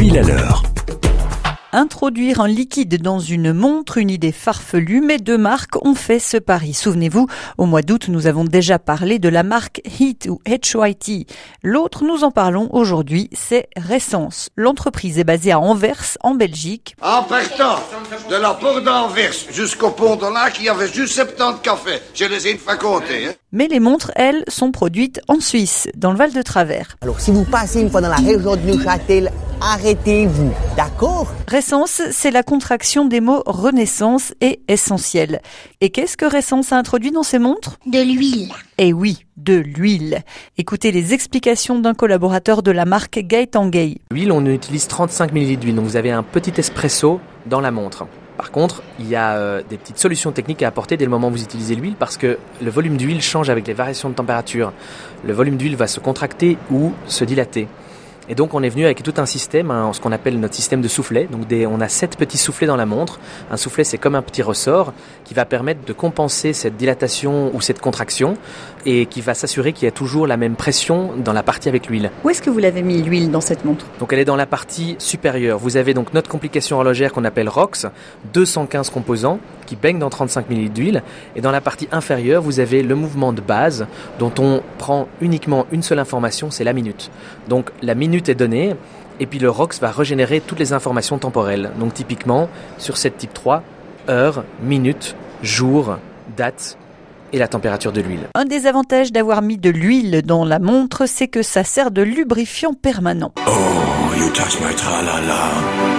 Pile à l'heure. Introduire un liquide dans une montre, une idée farfelue, mais deux marques ont fait ce pari. Souvenez-vous, au mois d'août, nous avons déjà parlé de la marque HIT ou HYT. L'autre, nous en parlons aujourd'hui, c'est Ressence. L'entreprise est basée à Anvers, en Belgique. En partant de la porte d'Anvers jusqu'au pont de Lac, il y avait juste 70 cafés. Je les ai une fois comptés. Mais les montres, elles, sont produites en Suisse, dans le Val de Travers. Alors, si vous passez une fois dans la région de Neuchâtel, arrêtez-vous, d'accord ? Ressence, c'est la contraction des mots renaissance et essentiel. Et qu'est-ce que Ressence a introduit dans ses montres ? De l'huile. Eh oui, de l'huile. Écoutez les explications d'un collaborateur de la marque Gaëtan Gay. L'huile, on utilise 35 ml d'huile, donc vous avez un petit espresso dans la montre. Par contre, il y a des petites solutions techniques à apporter dès le moment où vous utilisez l'huile parce que le volume d'huile change avec les variations de température. Le volume d'huile va se contracter ou se dilater. Et donc on est venu avec tout un système, ce qu'on appelle notre système de soufflet. Donc on a 7 petits soufflets dans la montre. Un soufflet, c'est comme un petit ressort qui va permettre de compenser cette dilatation ou cette contraction et qui va s'assurer qu'il y a toujours la même pression dans la partie avec l'huile. Où est-ce que vous l'avez mis, l'huile, dans cette montre ? Donc elle est dans la partie supérieure. Vous avez donc notre complication horlogère qu'on appelle ROX, 215 composants qui baignent dans 35 ml d'huile. Et dans la partie inférieure, vous avez le mouvement de base dont on prend uniquement une seule information, c'est la minute. Donc la minute est donnée et puis le ROX va régénérer toutes les informations temporelles. Donc typiquement, sur cette type 3, heure, minute, jour, date et la température de l'huile. Un des avantages d'avoir mis de l'huile dans la montre, c'est que ça sert de lubrifiant permanent. Oh, you touch my tra-la-la.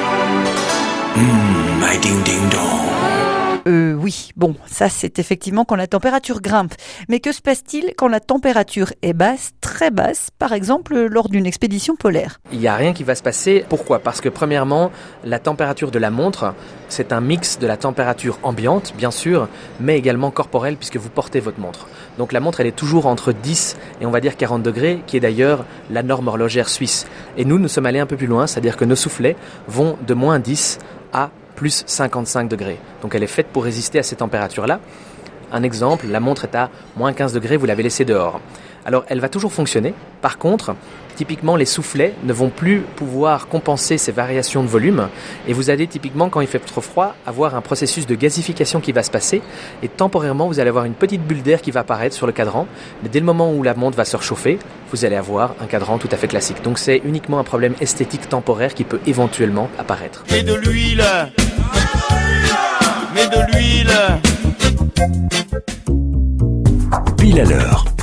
My ding-ding-dong. Oui, bon, ça c'est effectivement quand la température grimpe. Mais que se passe-t-il quand la température est basse, très basse, par exemple lors d'une expédition polaire ? Il n'y a rien qui va se passer. Pourquoi ? Parce que premièrement, la température de la montre, c'est un mix de la température ambiante, bien sûr, mais également corporelle puisque vous portez votre montre. Donc la montre, elle est toujours entre 10 et on va dire 40 degrés, qui est d'ailleurs la norme horlogère suisse. Et nous sommes allés un peu plus loin, c'est-à-dire que nos soufflets vont de moins 10 à plus 55 degrés. Donc elle est faite pour résister à ces températures-là. Un exemple, la montre est à moins 15 degrés, vous l'avez laissée dehors. Alors elle va toujours fonctionner. Par contre, typiquement les soufflets ne vont plus pouvoir compenser ces variations de volume et vous allez typiquement, quand il fait trop froid, avoir un processus de gazification qui va se passer et temporairement vous allez avoir une petite bulle d'air qui va apparaître sur le cadran. Mais dès le moment où la montre va se réchauffer, vous allez avoir un cadran tout à fait classique. Donc c'est uniquement un problème esthétique temporaire qui peut éventuellement apparaître. Mets de l'huile. Mets de l'huile. Pile à l'heure.